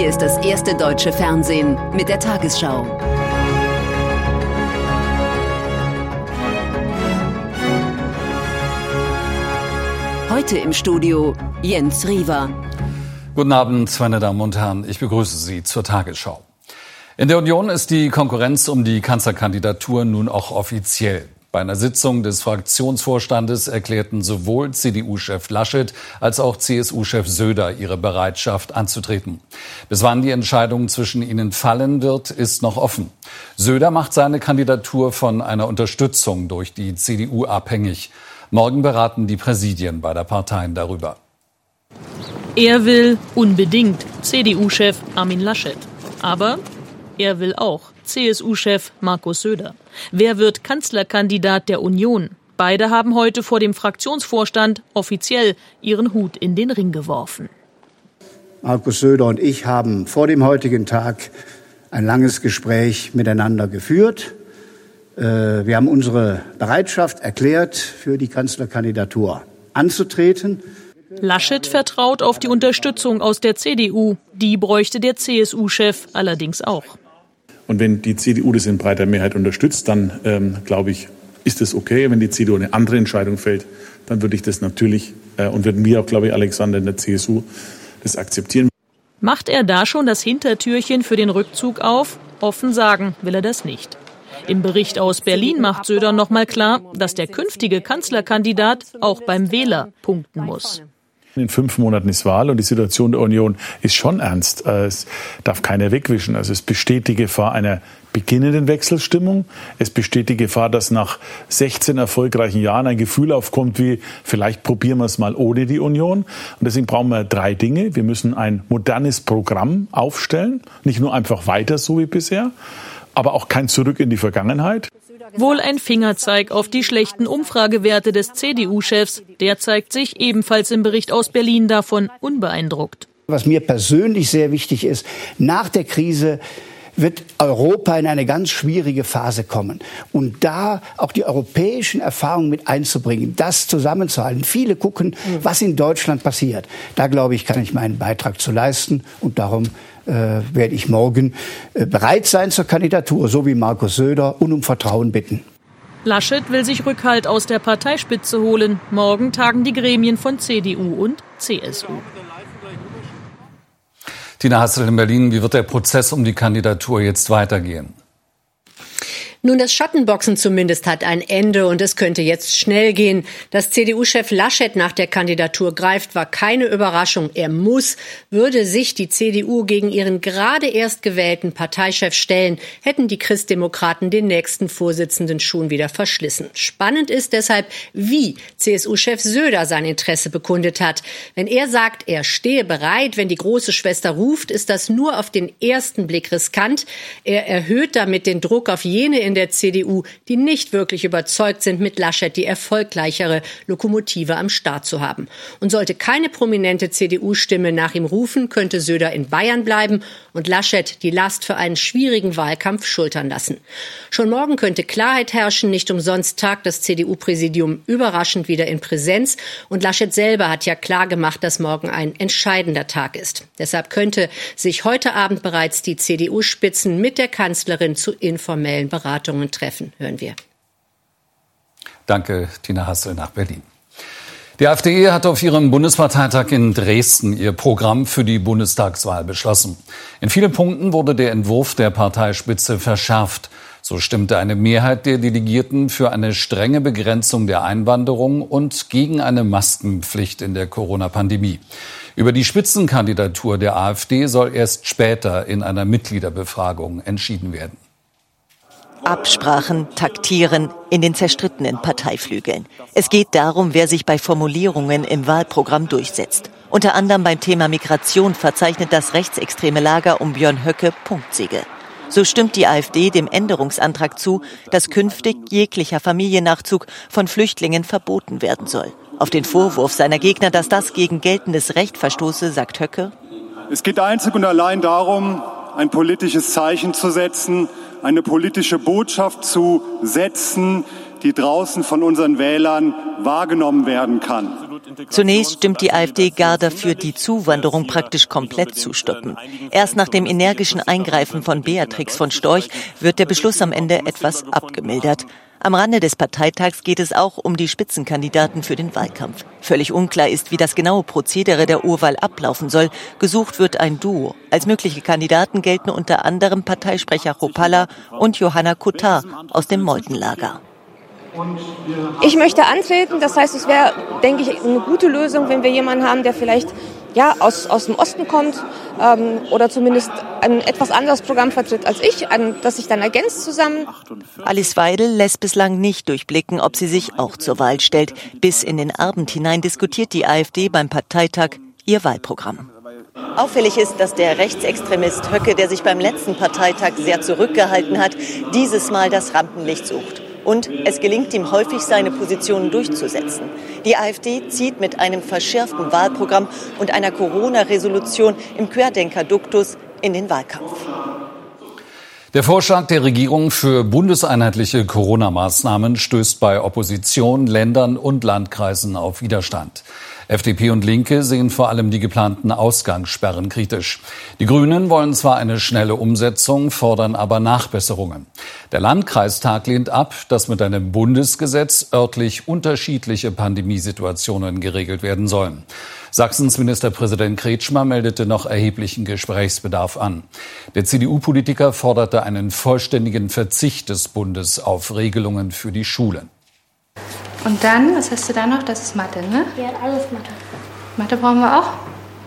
Hier ist das erste deutsche Fernsehen mit der Tagesschau. Heute im Studio Jens Riewer. Guten Abend, meine Damen und Herren. Ich begrüße Sie zur Tagesschau. In der Union ist die Konkurrenz um die Kanzlerkandidatur nun auch offiziell. Bei einer Sitzung des Fraktionsvorstandes erklärten sowohl CDU-Chef Laschet als auch CSU-Chef Söder ihre Bereitschaft anzutreten. Bis wann die Entscheidung zwischen ihnen fallen wird, ist noch offen. Söder macht seine Kandidatur von einer Unterstützung durch die CDU abhängig. Morgen beraten die Präsidien beider Parteien darüber. Er will unbedingt CDU-Chef Armin Laschet. Aber er will auch CSU-Chef Markus Söder. Wer wird Kanzlerkandidat der Union? Beide haben heute vor dem Fraktionsvorstand offiziell ihren Hut in den Ring geworfen. Markus Söder und ich haben vor dem heutigen Tag ein langes Gespräch miteinander geführt. Wir haben unsere Bereitschaft erklärt, für die Kanzlerkandidatur anzutreten. Laschet vertraut auf die Unterstützung aus der CDU. Die bräuchte der CSU-Chef allerdings auch. Und wenn die CDU das in breiter Mehrheit unterstützt, dann, glaube ich, ist es okay. Wenn die CDU eine andere Entscheidung fällt, dann würde ich das natürlich und würden wir auch, glaube ich, Alexander in der CSU das akzeptieren. Macht er da schon das Hintertürchen für den Rückzug auf? Offen sagen will er das nicht. Im Bericht aus Berlin macht Söder noch mal klar, dass der künftige Kanzlerkandidat auch beim Wähler punkten muss. In 5 Monaten ist Wahl und die Situation der Union ist schon ernst. Es darf keiner wegwischen. Also es besteht die Gefahr einer beginnenden Wechselstimmung. Es besteht die Gefahr, dass nach 16 erfolgreichen Jahren ein Gefühl aufkommt wie, vielleicht probieren wir es mal ohne die Union. Und deswegen brauchen wir 3 Dinge. Wir müssen ein modernes Programm aufstellen. Nicht nur einfach weiter so wie bisher, aber auch kein Zurück in die Vergangenheit. Wohl ein Fingerzeig auf die schlechten Umfragewerte des CDU-Chefs. Der zeigt sich ebenfalls im Bericht aus Berlin davon unbeeindruckt. Was mir persönlich sehr wichtig ist, nach der Krise wird Europa in eine ganz schwierige Phase kommen. Und da auch die europäischen Erfahrungen mit einzubringen, das zusammenzuhalten. Viele gucken, was in Deutschland passiert. Da, glaube ich, kann ich meinen Beitrag zu leisten. Und darum werde ich morgen bereit sein zur Kandidatur, so wie Markus Söder, und um Vertrauen bitten. Laschet will sich Rückhalt aus der Parteispitze holen. Morgen tagen die Gremien von CDU und CSU. Tina Hassel in Berlin, wie wird der Prozess um die Kandidatur jetzt weitergehen? Nun, das Schattenboxen zumindest hat ein Ende und es könnte jetzt schnell gehen. Dass CDU-Chef Laschet nach der Kandidatur greift, war keine Überraschung. Er muss. Würde sich die CDU gegen ihren gerade erst gewählten Parteichef stellen, hätten die Christdemokraten den nächsten Vorsitzenden schon wieder verschlissen. Spannend ist deshalb, wie CSU-Chef Söder sein Interesse bekundet hat. Wenn er sagt, er stehe bereit, wenn die große Schwester ruft, ist das nur auf den ersten Blick riskant. Er erhöht damit den Druck auf jene in der CDU, die nicht wirklich überzeugt sind, mit Laschet die erfolgreichere Lokomotive am Start zu haben. Und sollte keine prominente CDU-Stimme nach ihm rufen, könnte Söder in Bayern bleiben und Laschet die Last für einen schwierigen Wahlkampf schultern lassen. Schon morgen könnte Klarheit herrschen. Nicht umsonst tagt das CDU-Präsidium überraschend wieder in Präsenz. Und Laschet selber hat ja klar gemacht, dass morgen ein entscheidender Tag ist. Deshalb könnte sich heute Abend bereits die CDU-Spitzen mit der Kanzlerin zu informellen Beratungen treffen, hören wir. Danke, Tina Hassel nach Berlin. Die AfD hat auf ihrem Bundesparteitag in Dresden ihr Programm für die Bundestagswahl beschlossen. In vielen Punkten wurde der Entwurf der Parteispitze verschärft. So stimmte eine Mehrheit der Delegierten für eine strenge Begrenzung der Einwanderung und gegen eine Maskenpflicht in der Corona-Pandemie. Über die Spitzenkandidatur der AfD soll erst später in einer Mitgliederbefragung entschieden werden. Absprachen, Taktieren in den zerstrittenen Parteiflügeln. Es geht darum, wer sich bei Formulierungen im Wahlprogramm durchsetzt. Unter anderem beim Thema Migration verzeichnet das rechtsextreme Lager um Björn Höcke Punktsiege. So stimmt die AfD dem Änderungsantrag zu, dass künftig jeglicher Familiennachzug von Flüchtlingen verboten werden soll. Auf den Vorwurf seiner Gegner, dass das gegen geltendes Recht verstoße, sagt Höcke: Es geht einzig und allein darum, ein politisches Zeichen zu setzen, eine politische Botschaft zu setzen, die draußen von unseren Wählern wahrgenommen werden kann. Zunächst stimmt die AfD gar dafür, die Zuwanderung praktisch komplett zu stoppen. Erst nach dem energischen Eingreifen von Beatrix von Storch wird der Beschluss am Ende etwas abgemildert. Am Rande des Parteitags geht es auch um die Spitzenkandidaten für den Wahlkampf. Völlig unklar ist, wie das genaue Prozedere der Urwahl ablaufen soll. Gesucht wird ein Duo. Als mögliche Kandidaten gelten unter anderem Parteisprecher Chrupalla und Johanna Kutar aus dem Moltenlager. Ich möchte antreten, das heißt, es wäre, denke ich, eine gute Lösung, wenn wir jemanden haben, der vielleicht aus dem Osten kommt oder zumindest ein etwas anderes Programm vertritt als ich, das sich dann ergänzt zusammen. Alice Weidel lässt bislang nicht durchblicken, ob sie sich auch zur Wahl stellt. Bis in den Abend hinein diskutiert die AfD beim Parteitag ihr Wahlprogramm. Auffällig ist, dass der Rechtsextremist Höcke, der sich beim letzten Parteitag sehr zurückgehalten hat, dieses Mal das Rampenlicht sucht. Und es gelingt ihm häufig, seine Positionen durchzusetzen. Die AfD zieht mit einem verschärften Wahlprogramm und einer Corona-Resolution im Querdenker-Duktus in den Wahlkampf. Der Vorschlag der Regierung für bundeseinheitliche Corona-Maßnahmen stößt bei Opposition, Ländern und Landkreisen auf Widerstand. FDP und Linke sehen vor allem die geplanten Ausgangssperren kritisch. Die Grünen wollen zwar eine schnelle Umsetzung, fordern aber Nachbesserungen. Der Landkreistag lehnt ab, dass mit einem Bundesgesetz örtlich unterschiedliche Pandemiesituationen geregelt werden sollen. Sachsens Ministerpräsident Kretschmer meldete noch erheblichen Gesprächsbedarf an. Der CDU-Politiker forderte einen vollständigen Verzicht des Bundes auf Regelungen für die Schulen. Und dann, was hast du da noch? Das ist Mathe, ne? Ja, alles Mathe. Mathe brauchen wir auch.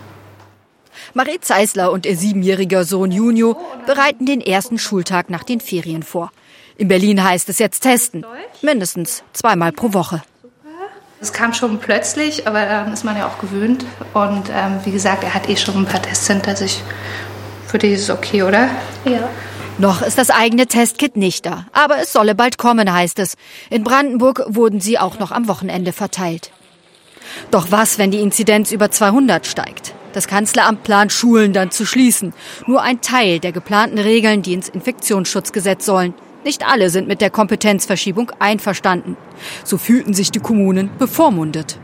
Marie Zeisler und ihr 7-jähriger Sohn Junio bereiten den ersten Schultag nach den Ferien vor. In Berlin heißt es jetzt testen. Mindestens 2-mal pro Woche. Es kam schon plötzlich, aber daran ist man ja auch gewöhnt. Und wie gesagt, er hat schon ein paar Tests hinter sich. Für dich ist es okay, oder? Ja. Noch ist das eigene Testkit nicht da, aber es solle bald kommen, heißt es. In Brandenburg wurden sie auch noch am Wochenende verteilt. Doch was, wenn die Inzidenz über 200 steigt? Das Kanzleramt plant, Schulen dann zu schließen. Nur ein Teil der geplanten Regeln, die ins Infektionsschutzgesetz sollen. Nicht alle sind mit der Kompetenzverschiebung einverstanden. So fühlten sich die Kommunen bevormundet.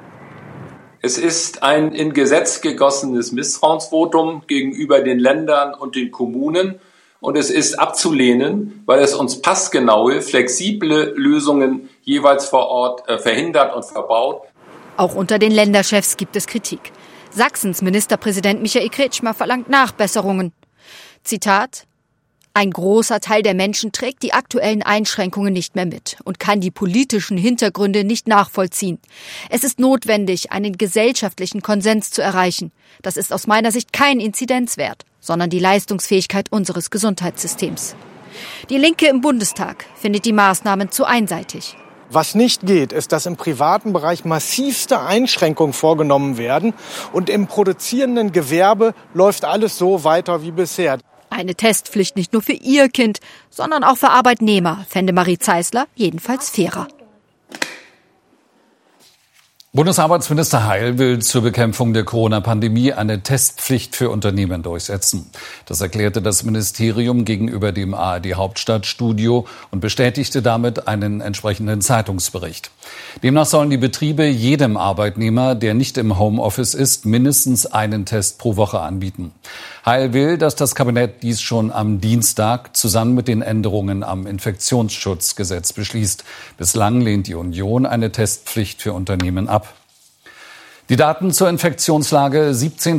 Es ist ein in Gesetz gegossenes Misstrauensvotum gegenüber den Ländern und den Kommunen. Und es ist abzulehnen, weil es uns passgenaue, flexible Lösungen jeweils vor Ort verhindert und verbaut. Auch unter den Länderchefs gibt es Kritik. Sachsens Ministerpräsident Michael Kretschmer verlangt Nachbesserungen. Zitat: Ein großer Teil der Menschen trägt die aktuellen Einschränkungen nicht mehr mit und kann die politischen Hintergründe nicht nachvollziehen. Es ist notwendig, einen gesellschaftlichen Konsens zu erreichen. Das ist aus meiner Sicht kein Inzidenzwert, sondern die Leistungsfähigkeit unseres Gesundheitssystems. Die Linke im Bundestag findet die Maßnahmen zu einseitig. Was nicht geht, ist, dass im privaten Bereich massivste Einschränkungen vorgenommen werden und im produzierenden Gewerbe läuft alles so weiter wie bisher. Eine Testpflicht nicht nur für ihr Kind, sondern auch für Arbeitnehmer, fände Marie Zeisler jedenfalls fairer. Bundesarbeitsminister Heil will zur Bekämpfung der Corona-Pandemie eine Testpflicht für Unternehmen durchsetzen. Das erklärte das Ministerium gegenüber dem ARD-Hauptstadtstudio und bestätigte damit einen entsprechenden Zeitungsbericht. Demnach sollen die Betriebe jedem Arbeitnehmer, der nicht im Homeoffice ist, mindestens einen Test pro Woche anbieten. Heil will, dass das Kabinett dies schon am Dienstag zusammen mit den Änderungen am Infektionsschutzgesetz beschließt. Bislang lehnt die Union eine Testpflicht für Unternehmen ab. Die Daten zur Infektionslage: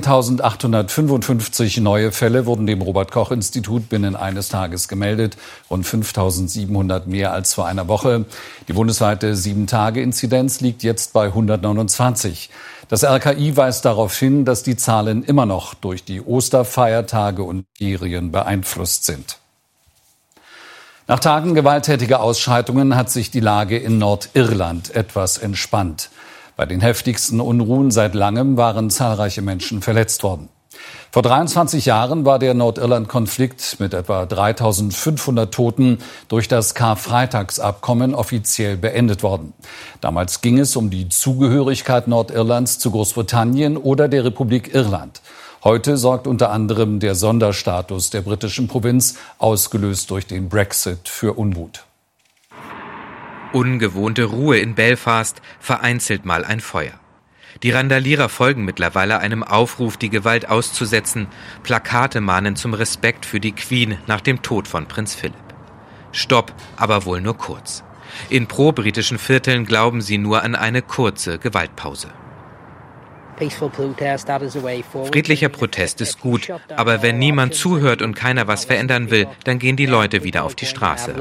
17.855 neue Fälle wurden dem Robert-Koch-Institut binnen eines Tages gemeldet, rund 5.700 mehr als vor einer Woche. Die bundesweite 7-Tage-Inzidenz liegt jetzt bei 129. Das RKI weist darauf hin, dass die Zahlen immer noch durch die Osterfeiertage und Ferien beeinflusst sind. Nach Tagen gewalttätiger Ausschreitungen hat sich die Lage in Nordirland etwas entspannt. Bei den heftigsten Unruhen seit langem waren zahlreiche Menschen verletzt worden. Vor 23 Jahren war der Nordirland-Konflikt mit etwa 3.500 Toten durch das Karfreitagsabkommen offiziell beendet worden. Damals ging es um die Zugehörigkeit Nordirlands zu Großbritannien oder der Republik Irland. Heute sorgt unter anderem der Sonderstatus der britischen Provinz, ausgelöst durch den Brexit, für Unmut. Ungewohnte Ruhe in Belfast, vereinzelt mal ein Feuer. Die Randalierer folgen mittlerweile einem Aufruf, die Gewalt auszusetzen. Plakate mahnen zum Respekt für die Queen nach dem Tod von Prinz Philipp. Stopp, aber wohl nur kurz. In pro-britischen Vierteln glauben sie nur an eine kurze Gewaltpause. Friedlicher Protest ist gut, aber wenn niemand zuhört und keiner was verändern will, dann gehen die Leute wieder auf die Straße.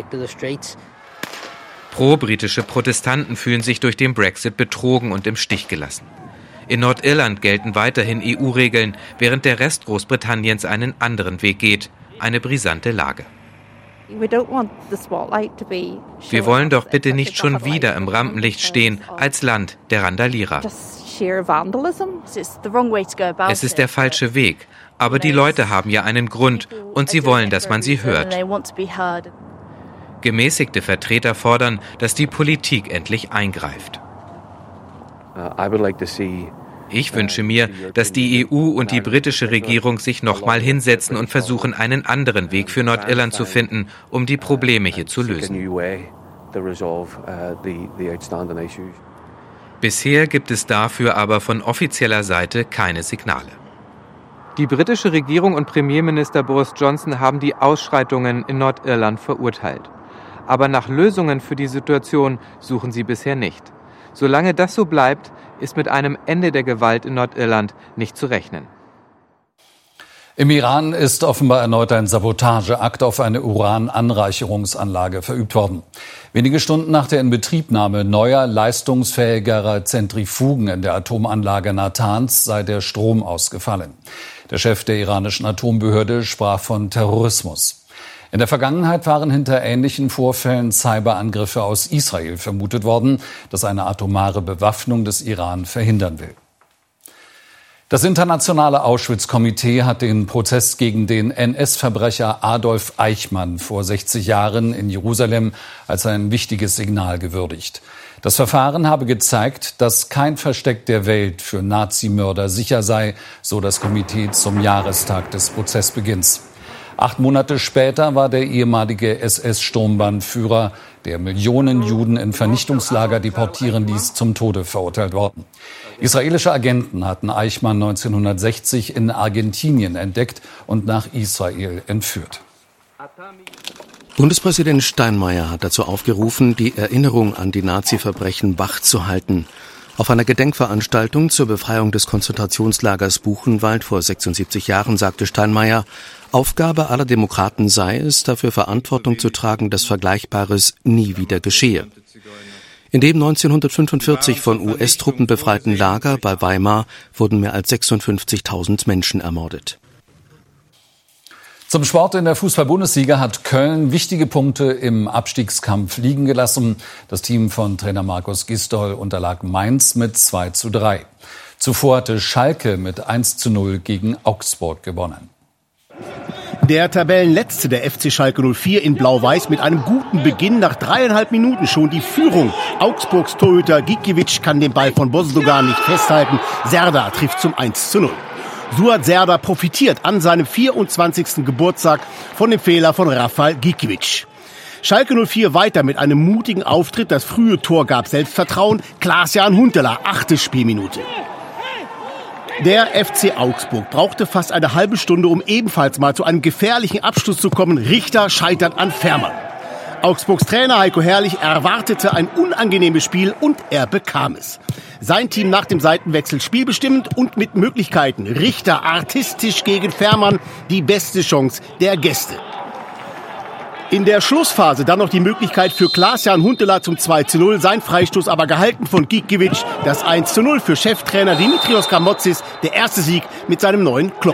Pro-britische Protestanten fühlen sich durch den Brexit betrogen und im Stich gelassen. In Nordirland gelten weiterhin EU-Regeln, während der Rest Großbritanniens einen anderen Weg geht. Eine brisante Lage. Wir wollen doch bitte nicht schon wieder im Rampenlicht stehen als Land der Randalierer. Es ist der falsche Weg, aber die Leute haben ja einen Grund und sie wollen, dass man sie hört. Gemäßigte Vertreter fordern, dass die Politik endlich eingreift. Ich wünsche mir, dass die EU und die britische Regierung sich nochmal hinsetzen und versuchen, einen anderen Weg für Nordirland zu finden, um die Probleme hier zu lösen. Bisher gibt es dafür aber von offizieller Seite keine Signale. Die britische Regierung und Premierminister Boris Johnson haben die Ausschreitungen in Nordirland verurteilt. Aber nach Lösungen für die Situation suchen sie bisher nicht. Solange das so bleibt, ist mit einem Ende der Gewalt in Nordirland nicht zu rechnen. Im Iran ist offenbar erneut ein Sabotageakt auf eine Urananreicherungsanlage verübt worden. Wenige Stunden nach der Inbetriebnahme neuer, leistungsfähigerer Zentrifugen in der Atomanlage Natanz sei der Strom ausgefallen. Der Chef der iranischen Atombehörde sprach von Terrorismus. In der Vergangenheit waren hinter ähnlichen Vorfällen Cyberangriffe aus Israel vermutet worden, das eine atomare Bewaffnung des Iran verhindern will. Das Internationale Auschwitz-Komitee hat den Prozess gegen den NS-Verbrecher Adolf Eichmann vor 60 Jahren in Jerusalem als ein wichtiges Signal gewürdigt. Das Verfahren habe gezeigt, dass kein Versteck der Welt für Nazimörder sicher sei, so das Komitee zum Jahrestag des Prozessbeginns. 8 Monate später war der ehemalige SS-Sturmbannführer, der Millionen Juden in Vernichtungslager deportieren ließ, zum Tode verurteilt worden. Israelische Agenten hatten Eichmann 1960 in Argentinien entdeckt und nach Israel entführt. Bundespräsident Steinmeier hat dazu aufgerufen, die Erinnerung an die Nazi-Verbrechen wachzuhalten. Auf einer Gedenkveranstaltung zur Befreiung des Konzentrationslagers Buchenwald vor 76 Jahren sagte Steinmeier, Aufgabe aller Demokraten sei es, dafür Verantwortung zu tragen, dass Vergleichbares nie wieder geschehe. In dem 1945 von US-Truppen befreiten Lager bei Weimar wurden mehr als 56.000 Menschen ermordet. Zum Sport in der Fußball-Bundesliga hat Köln wichtige Punkte im Abstiegskampf liegen gelassen. Das Team von Trainer Markus Gisdol unterlag Mainz mit 2:3. Zuvor hatte Schalke mit 1:0 gegen Augsburg gewonnen. Der Tabellenletzte, der FC Schalke 04 in Blau-Weiß, mit einem guten Beginn nach 3,5 Minuten schon die Führung. Augsburgs Torhüter Gikiewicz kann den Ball von Bozdogan nicht festhalten. Serdar trifft zum 1:0. Suat Serdar profitiert an seinem 24. Geburtstag von dem Fehler von Rafael Gikiewicz. Schalke 04 weiter mit einem mutigen Auftritt. Das frühe Tor gab Selbstvertrauen. Klaas-Jan Huntelaar, 8. Spielminute. Der FC Augsburg brauchte fast eine halbe Stunde, um ebenfalls mal zu einem gefährlichen Abschluss zu kommen. Richter scheitert an Fährmann. Augsburgs Trainer Heiko Herrlich erwartete ein unangenehmes Spiel und er bekam es. Sein Team nach dem Seitenwechsel spielbestimmend und mit Möglichkeiten. Richter artistisch gegen Fährmann, die beste Chance der Gäste. In der Schlussphase dann noch die Möglichkeit für Klaas-Jan Huntelaar zum 2:0, sein Freistoß aber gehalten von Gikiewicz. Das 1:0 für Cheftrainer Dimitrios Gramotzis, der erste Sieg mit seinem neuen Club.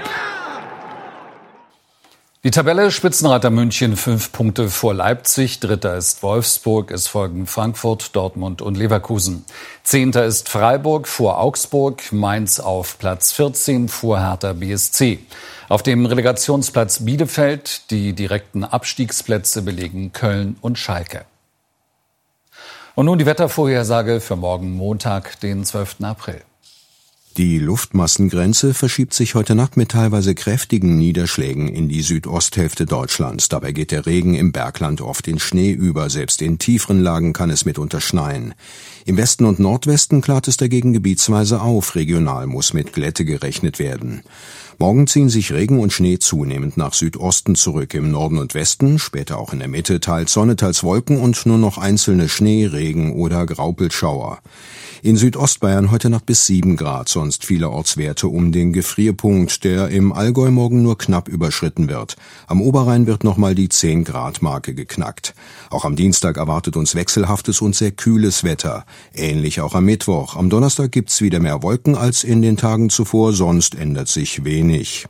Die Tabelle: Spitzenreiter München 5 Punkte vor Leipzig, Dritter ist Wolfsburg, es folgen Frankfurt, Dortmund und Leverkusen. 10. ist Freiburg vor Augsburg, Mainz auf Platz 14 vor Hertha BSC. Auf dem Relegationsplatz Bielefeld, die direkten Abstiegsplätze belegen Köln und Schalke. Und nun die Wettervorhersage für morgen Montag, den 12. April. Die Luftmassengrenze verschiebt sich heute Nacht mit teilweise kräftigen Niederschlägen in die Südosthälfte Deutschlands. Dabei geht der Regen im Bergland oft in Schnee über. Selbst in tieferen Lagen kann es mitunter schneien. Im Westen und Nordwesten klart es dagegen gebietsweise auf. Regional muss mit Glätte gerechnet werden. Morgen ziehen sich Regen und Schnee zunehmend nach Südosten zurück. Im Norden und Westen, später auch in der Mitte, teils Sonne, teils Wolken und nur noch einzelne Schnee-, Regen- oder Graupelschauer. In Südostbayern heute Nacht bis 7 Grad, sonst vielerorts Werte um den Gefrierpunkt, der im Allgäu morgen nur knapp überschritten wird. Am Oberrhein wird nochmal die 10-Grad-Marke geknackt. Auch am Dienstag erwartet uns wechselhaftes und sehr kühles Wetter. Ähnlich auch am Mittwoch. Am Donnerstag gibt's wieder mehr Wolken als in den Tagen zuvor, sonst ändert sich wenig.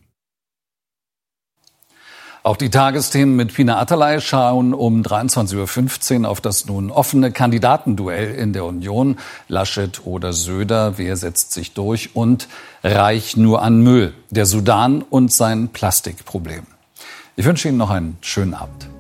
Auch die Tagesthemen mit Pina Atalay schauen um 23:15 Uhr auf das nun offene Kandidatenduell in der Union. Laschet oder Söder, wer setzt sich durch? Und reich nur an Müll. Der Sudan und sein Plastikproblem. Ich wünsche Ihnen noch einen schönen Abend.